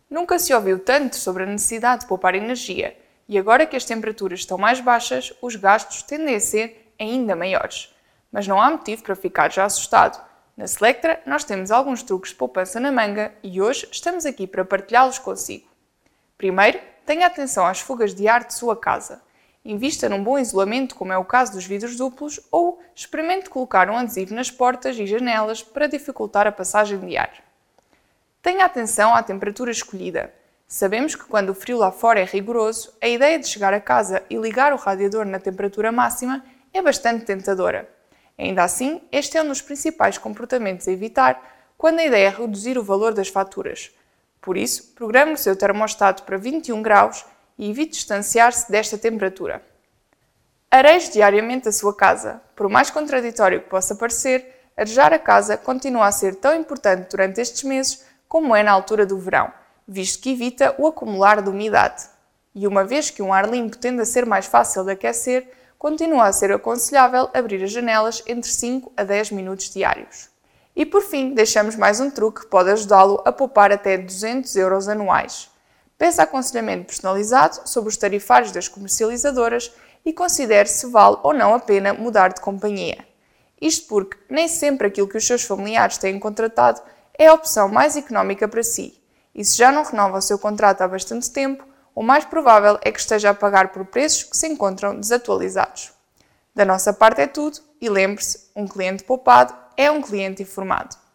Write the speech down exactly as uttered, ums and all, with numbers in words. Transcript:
Nunca se ouviu tanto sobre a necessidade de poupar energia e agora que as temperaturas estão mais baixas, os gastos tendem a ser ainda maiores. Mas não há motivo para ficar já assustado. Na Selectra nós temos alguns truques de poupança na manga e hoje estamos aqui para partilhá-los consigo. Primeiro, tenha atenção às fugas de ar de sua casa. Invista num bom isolamento, como é o caso dos vidros duplos, ou experimente colocar um adesivo nas portas e janelas para dificultar a passagem de ar. Tenha atenção à temperatura escolhida. Sabemos que quando o frio lá fora é rigoroso, a ideia de chegar a casa e ligar o radiador na temperatura máxima é bastante tentadora. Ainda assim, este é um dos principais comportamentos a evitar quando a ideia é reduzir o valor das faturas. Por isso, programe o seu termostato para vinte e um graus e evite distanciar-se desta temperatura. Areje diariamente a sua casa. Por mais contraditório que possa parecer, arejar a casa continua a ser tão importante durante estes meses como é na altura do verão, visto que evita o acumular de umidade. E uma vez que um ar limpo tende a ser mais fácil de aquecer, continua a ser aconselhável abrir as janelas entre cinco a dez minutos diários. E por fim, deixamos mais um truque que pode ajudá-lo a poupar até duzentos euros anuais. Peça aconselhamento personalizado sobre os tarifários das comercializadoras e considere se vale ou não a pena mudar de companhia. Isto porque nem sempre aquilo que os seus familiares têm contratado é a opção mais económica para si. E se já não renova o seu contrato há bastante tempo, o mais provável é que esteja a pagar por preços que se encontram desatualizados. Da nossa parte é tudo e lembre-se, um cliente poupado é um cliente informado.